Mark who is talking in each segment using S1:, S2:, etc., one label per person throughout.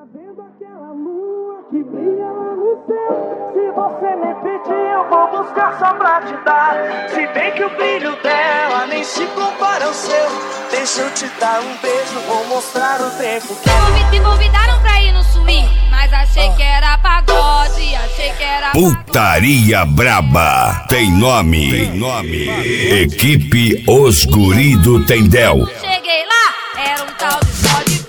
S1: vendo aquela lua que brilha lá no céu? Se você me pedir, eu vou buscar só pra te dar. Se bem que o brilho dela nem se compara ao seu. Deixa eu te dar um beijo, vou mostrar o tempo que...
S2: Me convidaram pra ir no swing, mas achei que era pagode, achei que era...
S3: Putaria Braba, tem nome. Equipe Os Guri do Tendel.
S2: Cheguei lá, era um tal de pode.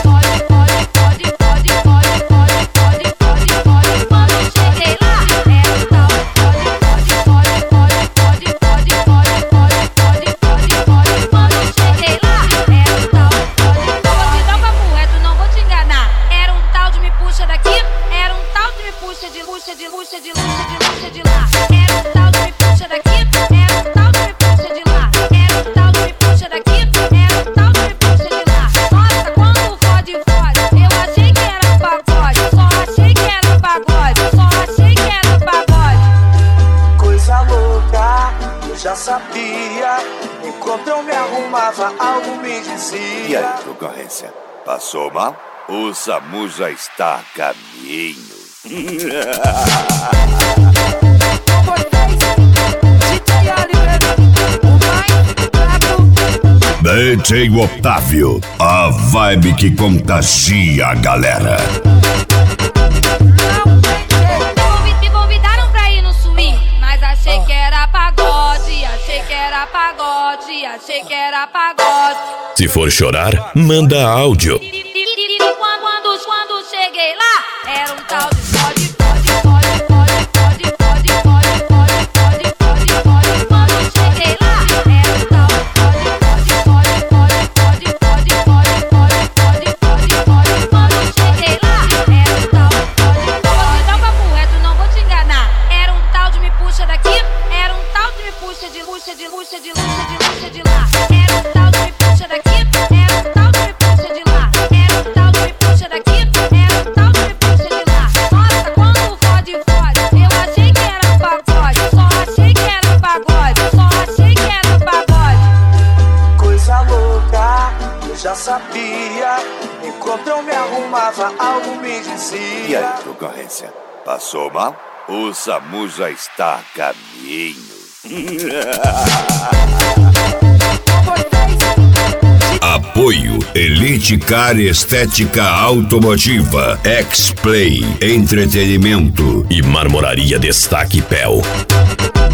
S2: Quando eu cheguei lá, era um tal de pode. Quando eu cheguei lá, era um tal de pode. Vou te dar um papo reto, não vou te enganar. Era um tal de me puxa daqui, era um tal de me puxa de lá. Era um tal de me puxa daqui, era um tal de me puxa de lá. Era um tal de me puxa daqui, era um tal de me puxa de lá. Nossa, quando fode, eu achei que era pagode. Só achei que era pagode,
S1: Coisa louca, eu já sabia. Enquanto eu me arrumava, algo me dizia.
S3: E aí, concorrência, passou mal? O SAMU já está a caminho. DJ Otávio, a vibe que contagia a galera.
S2: Me convidaram pra ir no swing, mas achei que era pagode,
S4: Se for chorar, manda áudio.
S2: Quando cheguei lá, era um tal de pode. Quando eu cheguei lá, era um tal de pode. Quando eu cheguei lá, era um tal de pode. Vou te dar um papo reto, não vou te enganar. Era um tal de me puxa daqui, era um tal de me puxa de lá. Era um tal de me puxa daqui, era um tal de me puxa de lá. Era um tal de me puxa daqui, era um tal de me puxa de lá. Nossa, quando fode, eu achei que era pagode. Só achei que era pagode.
S1: Coisa louca, eu já sabia. Enquanto eu me arrumava, algo me dizia.
S3: E aí, concorrência, passou mal? O SAMU já está a caminho. Apoio Elite Car Estética Automotiva, X-Play Entretenimento
S4: E Marmoraria Destaque Pel.